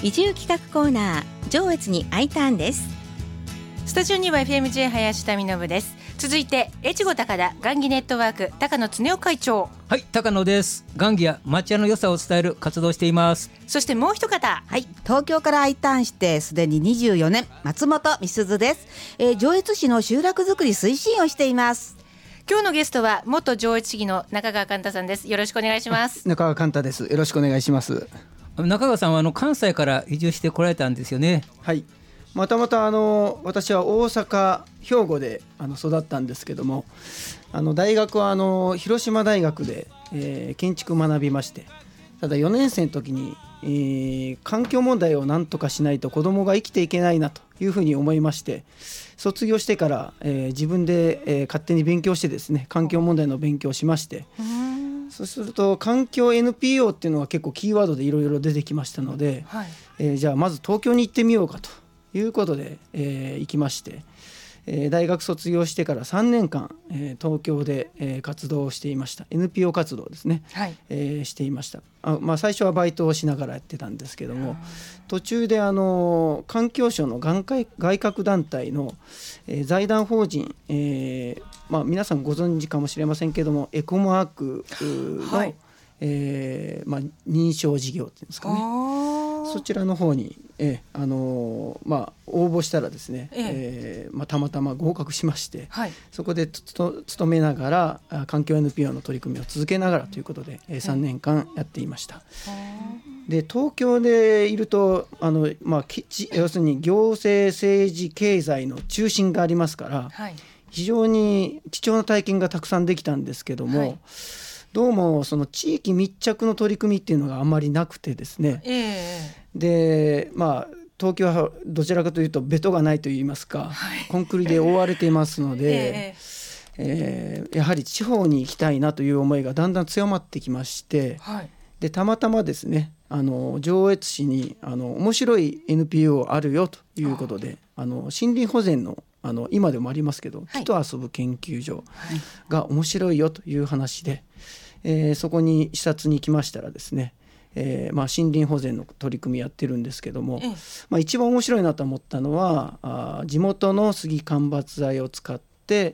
移住企画コーナー、上越に Iターンです。 スタジオには FMJ 林田実です。続いて越後高田雁木ネットワーク高野恒夫会長。 はい、高野です。雁木や町屋の良さを伝える活動をしています。 そしてもう一方、 はい、東京から Iターンしてすでに24年松本美鈴です。上越市の集落づくり推進をしています。 今日のゲストは元上越市議の中川寛太さんです。よろしくお願いします。 中川寛太です。よろしくお願いします。 中川さんは関西から移住してこられたんですよね。 はい、また私は大阪兵庫で育ったんですけども、大学は広島大学で、建築学びまして、ただ4年生の時に、環境問題を何とかしないと子どもが生きていけないなというふうに思いまして、卒業してから、自分で、勝手に勉強してですね、環境問題の勉強をしまして、そうすると環境 NPO っていうのが結構キーワードでいろいろ出てきましたので、じゃあまず東京に行ってみようかということで、行きまして、大学卒業してから3年間、東京で、活動をしていました。 NPO 活動ですね、していました。最初はバイトをしながらやってたんですけども、途中で環境省の外郭団体の、財団法人、皆さんご存知かもしれませんけども、エコマークの、認証事業っていうんですかね、そちらの方に、応募したらですね、たまたま合格しまして、そこで勤めながら環境 NPO の取り組みを続けながらということで、3年間やっていました。で、東京でいると要するに行政政治経済の中心がありますから、非常に貴重な体験がたくさんできたんですけども、どうもその地域密着の取り組みっていうのがあんまりなくてですね、で東京はどちらかというとベトがないといいますか、コンクリで覆われていますので、やはり地方に行きたいなという思いがだんだん強まってきまして、でたまたまですね、上越市に面白い NPO あるよということで、森林保全の今でもありますけど、木と遊ぶ研究所が面白いよという話で、そこに視察に来ましたらですね、森林保全の取り組みやってるんですけども、一番面白いなと思ったのは、地元の杉間伐材を使って、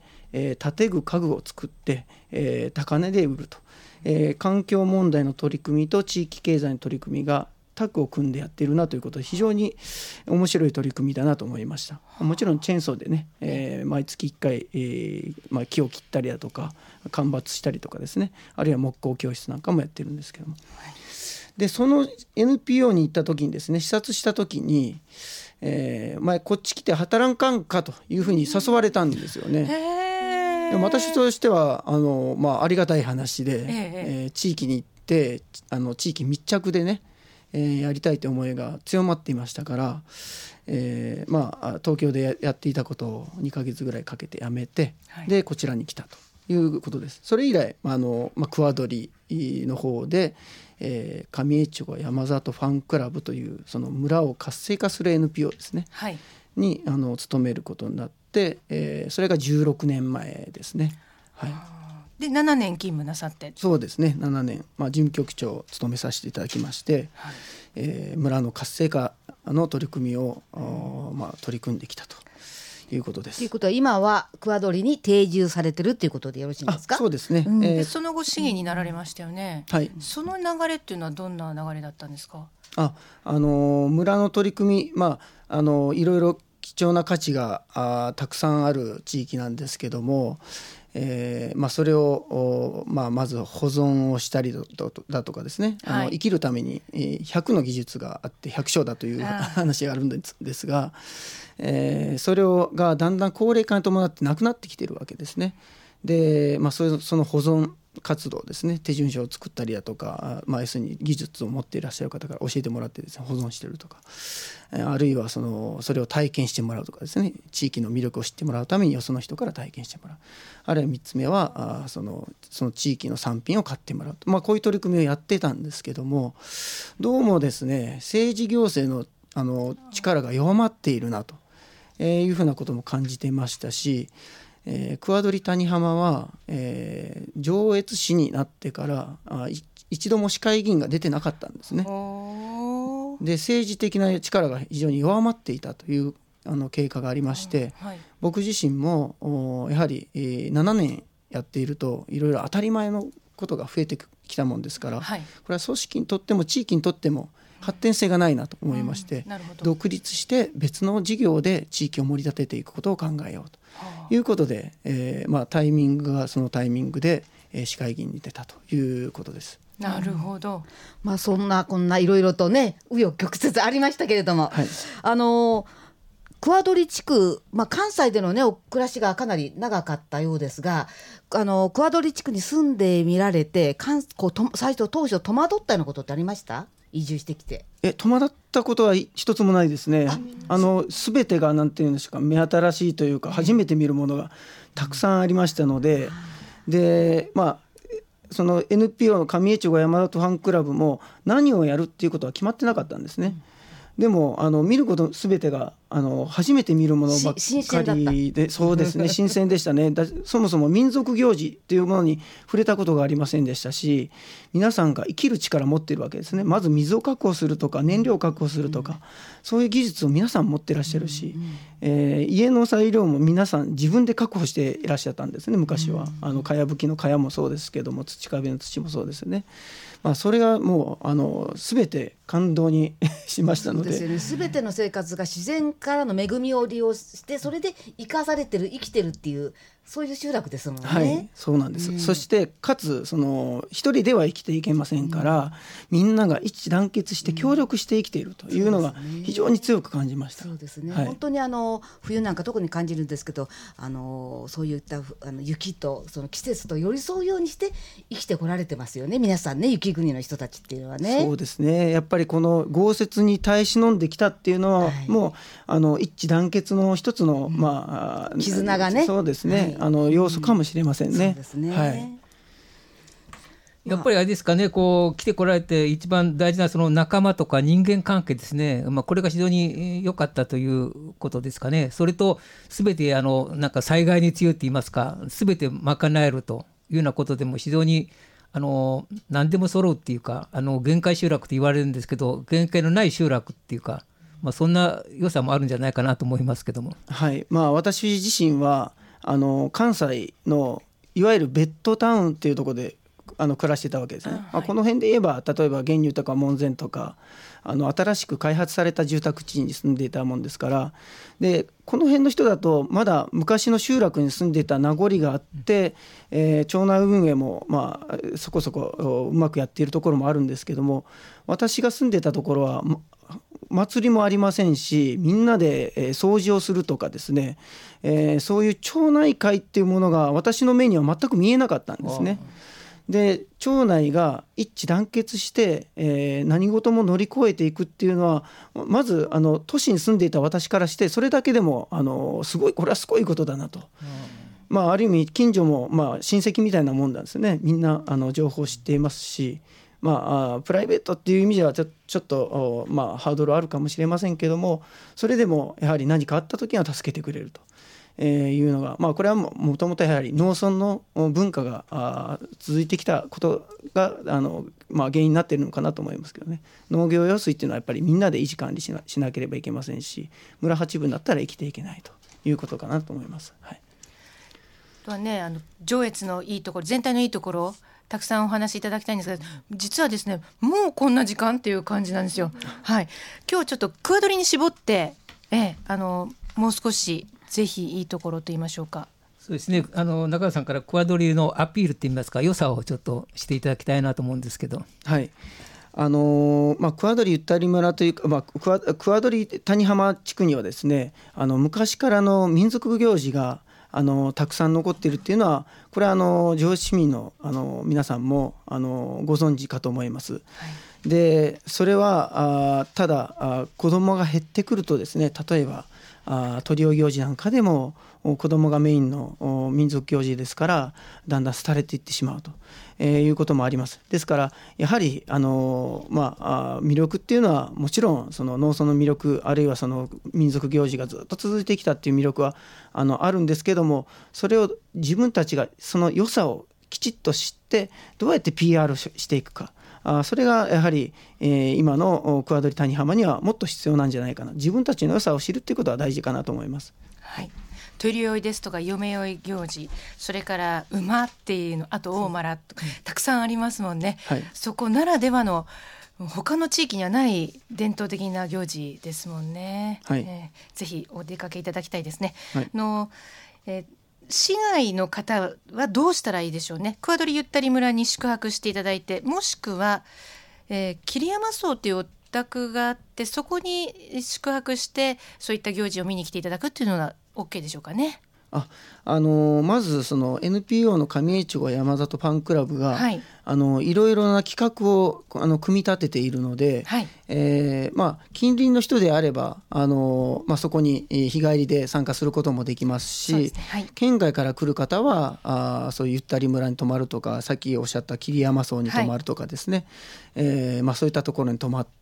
建具家具を作って、高値で売ると、環境問題の取り組みと地域経済の取り組みがタッグを組んでやっているなということで、非常に面白い取り組みだなと思いました。もちろんチェーンソーでね、毎月1回、木を切ったりだとか間伐したりとかですね、あるいは木工教室なんかもやってるんですけども、でその NPO に行った時にですね、視察した時に、前こっち来て働らんかんかというふうに誘われたんですよね。でも私としてはありがたい話で、地域に行って地域密着でね、やりたいという思いが強まっていましたから、東京でやっていたことを2ヶ月ぐらいかけてやめて、でこちらに来たということです。それ以来桑取の方で、上越後山里ファンクラブというその村を活性化する NPO ですね、に勤めることになって、それが16年前ですね。 で7年勤務なさって。 そうですね、7年、事務局長を務めさせていただきまして、村の活性化の取り組みを、取り組んできたということです。 ということは今は桑取に定住されてるということでよろしいですか？ そうですね、 でその後市議になられましたよね。その流れっていうのはどんな流れだったんですか？ 村の取り組み、いろいろ貴重な価値がたくさんある地域なんですけども、それを、まず保存をしたりだとかですね、生きるために100の技術があって100章だという話があるんですが、それがだんだん高齢化に伴ってなくなってきているわけですね。で、その保存活動ですね、手順書を作ったりだとか、要するに技術を持っていらっしゃる方から教えてもらってですね、保存しているとか、あるいはそれを体験してもらうとかですね、地域の魅力を知ってもらうためによその人から体験してもらう、あるいは3つ目はその地域の産品を買ってもらうと、こういう取り組みをやってたんですけども、どうもですね、政治行政の力が弱まっているなというふうなことも感じていましたし、桑取谷浜は、上越市になってから一度も市会議員が出てなかったんですね。 で政治的な力が非常に弱まっていたという経過がありまして、僕自身もやはり7年やっているといろいろ当たり前のことが増えてきたもんですから、これは組織にとっても地域にとっても発展性がないなと思いまして、独立して別の事業で地域を盛り立てていくことを考えようということで、タイミングがそのタイミングで市会議員に出たということです。 なるほど。 そんなこんないろいろとね紆余曲折ありましたけれども、桑取地区、関西でのねお暮らしがかなり長かったようですが、桑取地区に住んでみられて最初当初戸惑ったようなことってありました？移住してきて。 戸惑ったことは一つもないですね。全てがなんていうんでしょうか、目新しいというか初めて見るものがたくさんありましたので、その NPO の上越後山里ファンクラブも何をやるっていうことは決まってなかったんですね。でも見ること全てが初めて見るものばっかりで、そうですね、新鮮でしたね。そもそも民族行事というものに触れたことがありませんでしたし、皆さんが生きる力を持っているわけですね。まず水を確保するとか燃料を確保するとか、そういう技術を皆さん持っていらっしゃるし、家の材料も皆さん自分で確保していらっしゃったんですね。昔はかやぶきのかやもそうですけども、土壁の土もそうですね。それがもう全て感動にしましたので、 そうですよね、全ての生活が自然からの恵みを利用してそれで生かされてる生きてるっていうそういう集落ですもんね。 はい、そうなんです。そしてかつ一人では生きていけませんから、みんなが一致団結して協力して生きているというのが非常に強く感じました。 そうですね、本当に冬なんか特に感じるんですけど、そういった雪とその季節と寄り添うようにして生きてこられてますよね、皆さんね、雪国の人たちっていうのはね。 そうですね、やっぱりこの豪雪に耐え忍んできたっていうのは、もう一致団結の一つの、 絆がね、 そうですね、要素かもしれませんね。 そうですね、 やっぱりあれですかね、来てこられて一番大事なその仲間とか人間関係ですね、これが非常に良かったということですかね。それと全てなんか災害に強いといいますか、全て賄えるというようなことでも非常に何でも揃うっていうか、限界集落と言われるんですけど、限界のない集落っていうか、そんな良さもあるんじゃないかなと思いますけども。 はい、私自身は関西のいわゆるベッドタウンっていうところで暮らしてたわけですね。この辺で言えば例えば玄入とか門前とか新しく開発された住宅地に住んでいたもんですから、でこの辺の人だとまだ昔の集落に住んでいた名残があって、町内運営もそこそこうまくやっているところもあるんですけども、私が住んでいたところは祭りもありませんし、みんなで掃除をするとかですね、そういう町内会っていうものが私の目には全く見えなかったんですね。で町内が一致団結して、何事も乗り越えていくっていうのは、まず都市に住んでいた私からしてそれだけでもこれはすごいことだなと、ある意味近所も親戚みたいなもんなんですね。みんな情報を知っていますし、プライベートっていう意味ではちょっとハードルあるかもしれませんけども、それでもやはり何かあった時には助けてくれるというのが、これはもともとやはり農村の文化が続いてきたことが原因になっているのかなと思いますけどね。農業用水っていうのはやっぱりみんなで維持管理しなければいけませんし、村八分だったら生きていけないということかなと思います。はい、 とはね、上越のいいところ、全体のいいところたくさんお話しいただきたいんですが、実はですね、もうこんな時間っていう感じなんですよ。はい、今日ちょっと桑取に絞って、もう少しぜひいいところと言いましょうか。 そうですね、中川さんから桑取のアピールって言いますか、良さをちょっとしていただきたいなと思うんですけど。 はい、桑取ゆったり村というか、桑取谷浜地区にはですね、昔からの民族行事がたくさん残っているっていうのは、これは上越市民の皆さんもご存知かと思います。はい、でそれはただ子どもが減ってくるとですね、例えば鳥追行事なんかでも子どもがメインの民族行事ですから、だんだん廃れていってしまうということもあります。ですからやはり魅力っていうのはもちろんその農村の魅力、あるいはその民族行事がずっと続いてきたっていう魅力はあるんですけども、それを自分たちがその良さをきちっと知ってどうやって PR していくか、 それがやはり、今の桑取谷浜にはもっと必要なんじゃないかな。自分たちの良さを知るっていうことは大事かなと思います。 はい、取り酔いですとか嫁酔い行事、それから馬っていうの、あと大間とかたくさんありますもんね、はい、そこならではの他の地域にはない伝統的な行事ですもんね、はい、ぜひお出かけいただきたいですね、はい、市外の方はどうしたらいいでしょうね。桑取ゆったり村に宿泊していただいて、もしくは、桐山荘というお宅があって、そこに宿泊してそういった行事を見に来ていただくっていうのは OK でしょうかね。 まずその NPO の上越後山里ファンクラブが、はい、いろいろな企画を組み立てているので、はい、近隣の人であればそこに日帰りで参加することもできますし、そうですね、はい、県外から来る方はそういうゆったり村に泊まるとか、さっきおっしゃった桐山荘に泊まるとかですね、はい、そういったところに泊まって、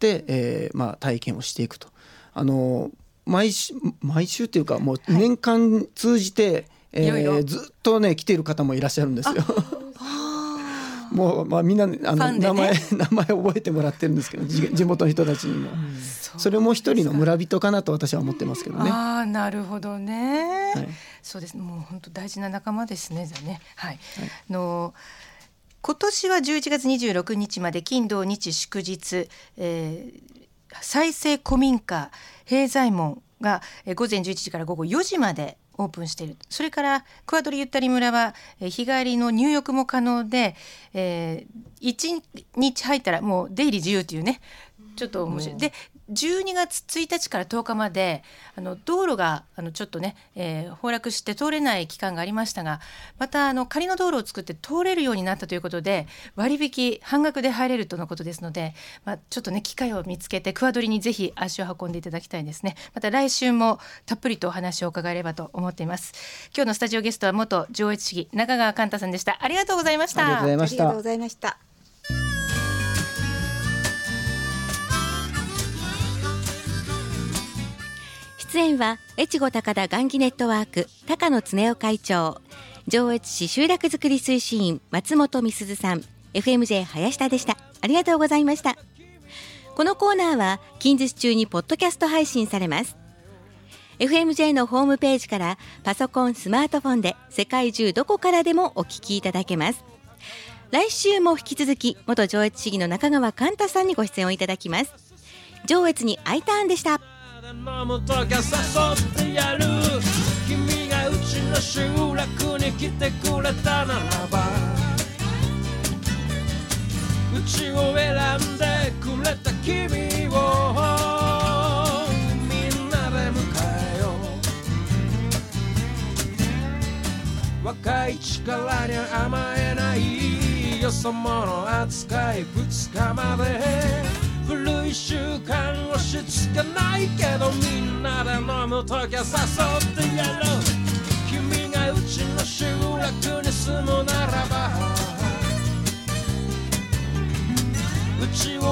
体験をしていくと。毎週というかもう年間通じて、ずっとね来ている方もいらっしゃるんですよ。もう、みんな、ね、名前覚えてもらってるんですけど、地元の人たちにも、それも一人の村人かなと私は思ってますけどね。 なるほどね、はい、そうです。もう本当大事な仲間ですね。じゃあね、はいはい、今年は11月26日まで金土日祝日、再生古民家平左衛門が午前11時から午後4時までオープンしている。それから桑取ゆったり村は日帰りの入浴も可能で、1日入ったらもう出入り自由というね、ちょっと面白い。で12月1日から10日まで道路がちょっとね、崩落して通れない期間がありましたが、また仮の道路を作って通れるようになったということで、割引半額で入れるとのことですので、ちょっとね機会を見つけて桑取にぜひ足を運んでいただきたいですね。また来週もたっぷりとお話を伺えればと思っています。今日のスタジオゲストは元上越市議中川寛太さんでした。ありがとうございました。 ありがとうございました。 出演は越後高田雁木ネットワーク高野恒夫会長、上越市集落づくり推進員松本美鈴さん、 FMJ 林田でした。ありがとうございました。このコーナーは近日中にポッドキャスト配信されます。 FMJ のホームページからパソコンスマートフォンで世界中どこからでもお聞きいただけます。来週も引き続き元上越市議の中川寛太さんにご出演をいただきます。上越に I ターンでした。 飲むときは誘ってやる。君がうちの集落に来てくれたならば、うちを選んでくれた君をみんなで迎えよう。若い力に甘えないよそ者扱い2日まで。古い習慣押し付けないけど、みんなで飲むときは誘ってやろう。君がうちの集落に住むならば、うちを